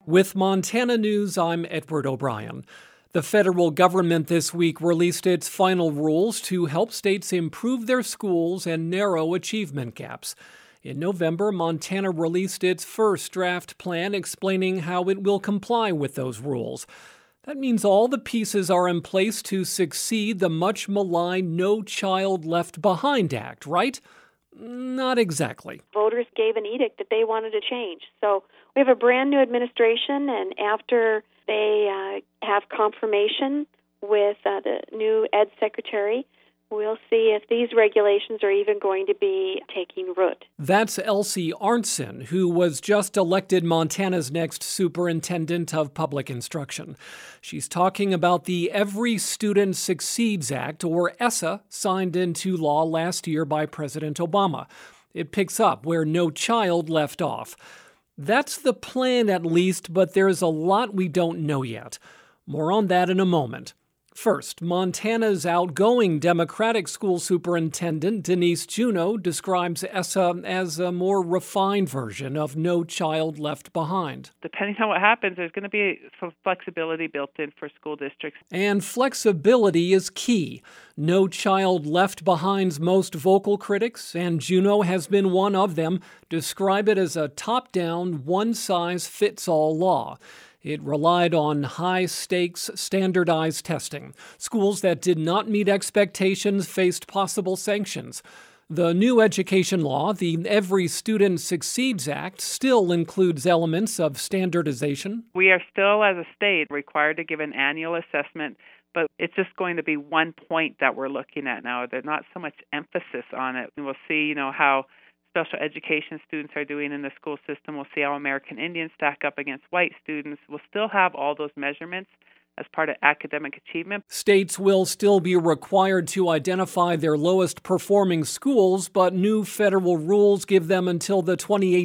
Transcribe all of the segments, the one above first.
With Montana News, I'm Edward O'Brien. The federal government this week released its final rules to help states improve their schools and narrow achievement gaps. In November, Montana released its first draft plan explaining how it will comply with those rules. That means all the pieces are in place to succeed the much maligned No Child Left Behind Act, right? Not exactly. Voters gave an edict that they wanted to change. So we have a brand new administration, and after they have confirmation with the new Ed Secretary, we'll see if these regulations are even going to be taking root. That's Elsie Arntzen, who was just elected Montana's next Superintendent of Public Instruction. She's talking about the Every Student Succeeds Act, or ESSA, signed into law last year by President Obama. It picks up where No Child left off. That's the plan, at least, but there's a lot we don't know yet. More on that in a moment. First, Montana's outgoing Democratic school superintendent, Denise Juneau, describes ESSA as a more refined version of No Child Left Behind. Depending on what happens, there's going to be some flexibility built in for school districts. And flexibility is key. No Child Left Behind's most vocal critics, and Juneau has been one of them, describe it as a top-down, one-size-fits-all law. It relied on high-stakes, standardized testing. Schools that did not meet expectations faced possible sanctions. The new education law, the Every Student Succeeds Act, still includes elements of standardization. We are still, as a state, required to give an annual assessment, but it's just going to be one point that we're looking at now. There's not so much emphasis on it. We'll see, how special education students are doing in the school system. We'll see how American Indians stack up against white students. We'll still have all those measurements as part of academic achievement. States will still be required to identify their lowest performing schools, but new federal rules give them until the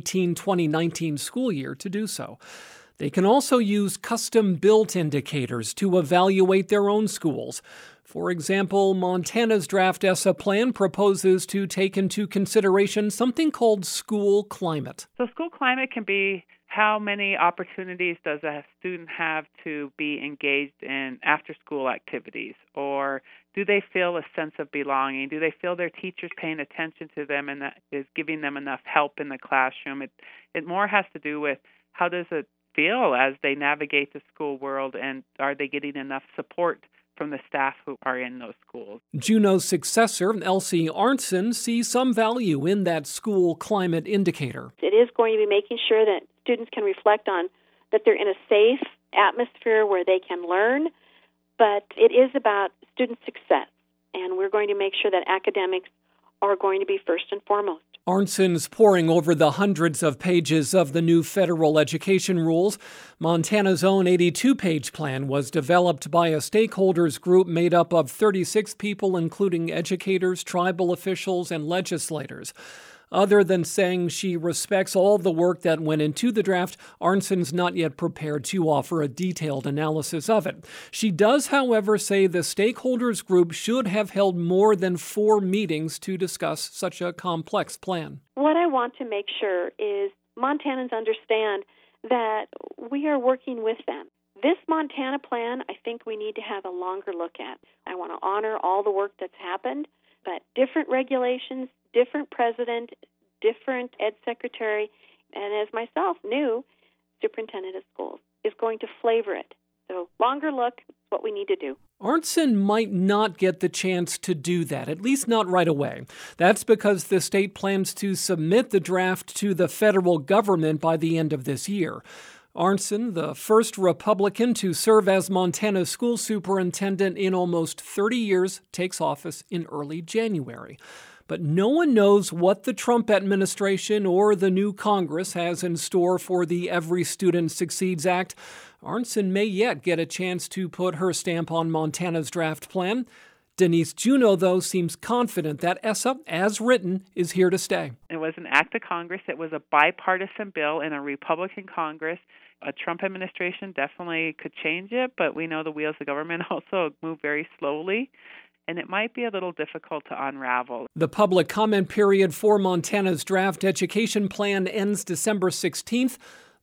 2018-2019 school year to do so. They can also use custom-built indicators to evaluate their own schools. For example, Montana's draft ESSA plan proposes to take into consideration something called school climate. So school climate can be how many opportunities does a student have to be engaged in after-school activities? Or do they feel a sense of belonging? Do they feel their teachers paying attention to them and that is giving them enough help in the classroom? It more has to do with how does it feel as they navigate the school world, and are they getting enough support from the staff who are in those schools. Juneau's successor, Elsie Arntzen, sees some value in that school climate indicator. It is going to be making sure that students can reflect on that they're in a safe atmosphere where they can learn, but it is about student success, and we're going to make sure that academics are going to be first and foremost. Arntzen's poring over the hundreds of pages of the new federal education rules. Montana's own 82-page plan was developed by a stakeholders group made up of 36 people, including educators, tribal officials, and legislators. Other than saying she respects all the work that went into the draft, Arntzen's not yet prepared to offer a detailed analysis of it. She does, however, say the stakeholders group should have held more than 4 meetings to discuss such a complex plan. What I want to make sure is Montanans understand that we are working with them. This Montana plan, I think we need to have a longer look at. I want to honor all the work that's happened, but different regulations, different president, different ed secretary, and as myself, new superintendent of schools, is going to flavor it. So longer look is what we need to do. Arntzen might not get the chance to do that, at least not right away. That's because the state plans to submit the draft to the federal government by the end of this year. Arntzen, the first Republican to serve as Montana's school superintendent in almost 30 years, takes office in early January. But no one knows what the Trump administration or the new Congress has in store for the Every Student Succeeds Act. Arntzen may yet get a chance to put her stamp on Montana's draft plan. Denise Juneau, though, seems confident that ESSA, as written, is here to stay. It was an act of Congress. It was a bipartisan bill in a Republican Congress. A Trump administration definitely could change it, but we know the wheels of government also move very slowly, and it might be a little difficult to unravel. The public comment period for Montana's draft education plan ends December 16th.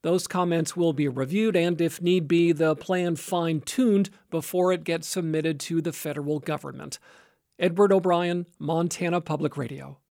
Those comments will be reviewed and, if need be, the plan fine-tuned before it gets submitted to the federal government. Edward O'Brien, Montana Public Radio.